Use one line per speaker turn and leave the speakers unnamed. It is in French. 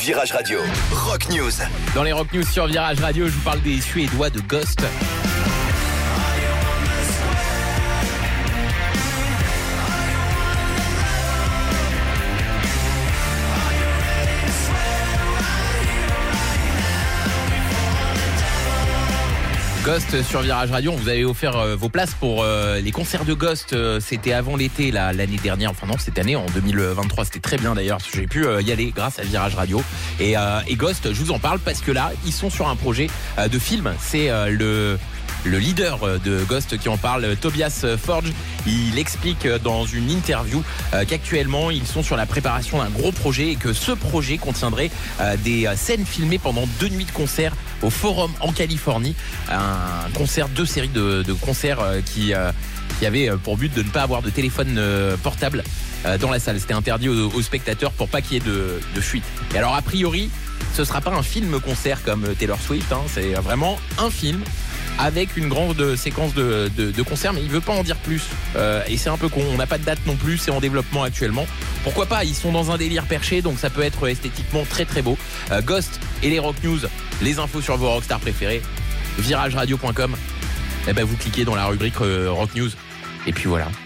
Virage Radio, Rock News.
Dans les Rock News sur Virage Radio, je vous parle des Suédois de Ghost. Ghost sur Virage Radio, on vous avait offert vos places pour les concerts de Ghost. C'était avant l'été l'année dernière, enfin non, cette année en 2023, c'était très bien d'ailleurs. J'ai pu y aller grâce à Virage Radio. Et Ghost, je vous en parle parce que là, ils sont sur un projet de film. C'est le leader de Ghost qui en parle, Tobias Forge. Il explique dans une interview qu'actuellement ils sont sur la préparation d'un gros projet et que ce projet contiendrait des scènes filmées pendant 2 nuits de concert au Forum en Californie. Un concert, 2 séries de concerts qui avait pour but de ne pas avoir de téléphone portable dans la salle. C'était interdit aux spectateurs pour pas qu'il y ait de fuite. Et alors a priori, ce sera pas un film-concert comme Taylor Swift, hein, c'est vraiment un film avec une grande séquence de concerts, mais il veut pas en dire plus. Et c'est un peu con, on n'a pas de date non plus, c'est en développement actuellement. Pourquoi pas, ils sont dans un délire perché, donc ça peut être esthétiquement très très beau. Ghost et les Rock News, les infos sur vos rockstars préférés, virageradio.com. Et ben vous cliquez dans la rubrique Rock News, et puis voilà.